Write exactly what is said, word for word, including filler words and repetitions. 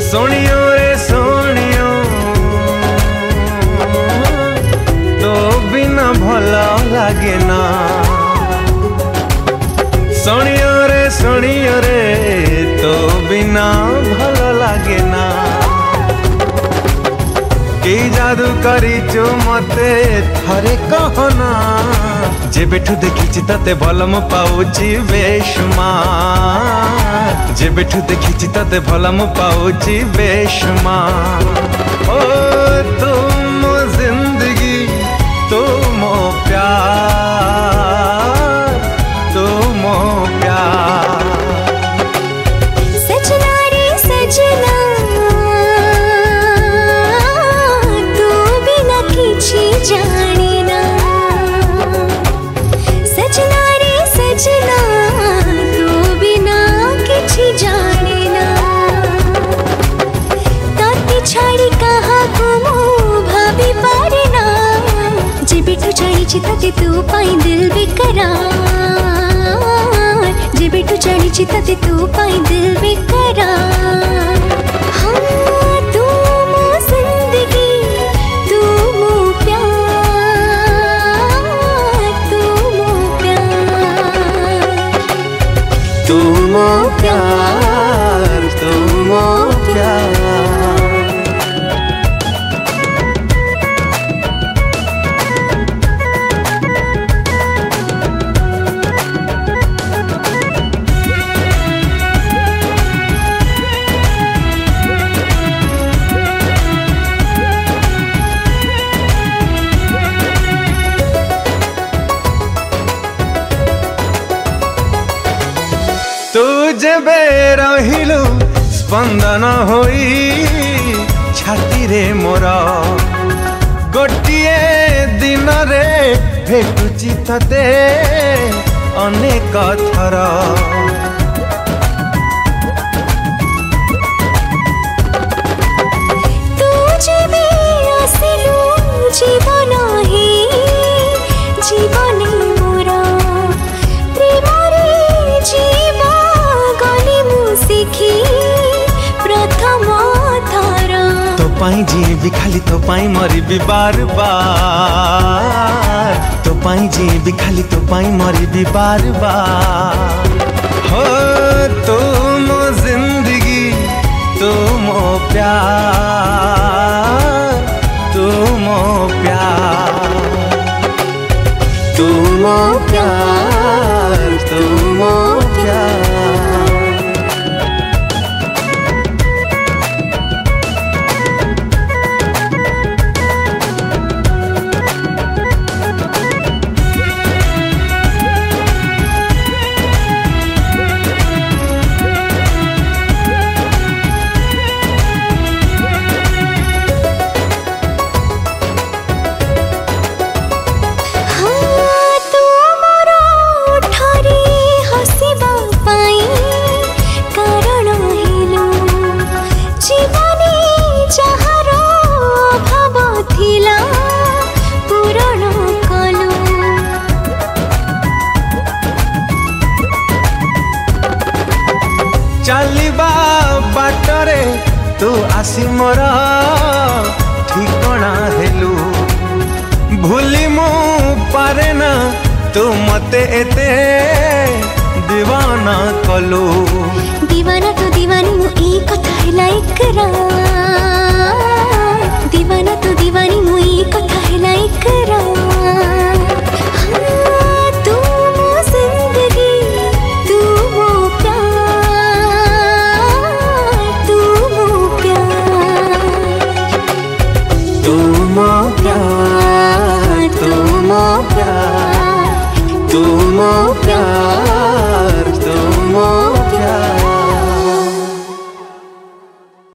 सोनियो रे सोनियो तो बिना भला लागे ना। सोनियो रे सोनियो रे तो बिना भला लागे ना। के जादू करिचु मते थरे कहना जेबेठु देखिछि तते भल मु पाउछि बेशुमार। जेबेठु देखिछि तते भल मु पाउछि बेशुमार। ओ तू मो जिंदगी तू मो प्यार तू मो प्यार। सजना रे सजना तू बिना किछि जाने ना। सजना रे सजना तू बिना किछि जाने ना। ताते छाड़ी कहा को मु भाभी पारे ना। जेबेठु जानिछि ताते तू पाई दिल बेकरार। जेबेठु जानिछि ताते तू पाई दिल बेकरार। हाँ तू मो जिंदगी तू मो प्यार तू मो प्यार तू मो प्यार तू मो प्यार। तू जेबे रहिलु स्पंदन होई छाती रे मोर। गोटिए दिन रे भेटुची तते अनेक थर। तू जेबे आसिलु जीवन ही जीवन मोर। प्रेम रे जीवा गली मु सिखी प्रथम थर। तो पाई जीवी खाली तो पाई मरी भी बार बार। तो पाई जीवी खाली तो पाई मरी भी बार बार। हो तू मो जिंदगी तू मो प्यार तू मो प्यार तू मो प्यार तू मो प्यार। चलिबा बाटरे तू आसी मोर ठिकणा हेलु। भूली मु पारे ना तू मते एते दीवाना कलु। दीवाना तो दीवानी मु ई कथा हैला इकरार। दीवाना तो दीवानी मु ई कथा हैला इकरार। हाँ तू मो जिंदगी तू मो प्यार तू मो प्यार तू मो प्यार तू मो प्यार तू मो प्यार।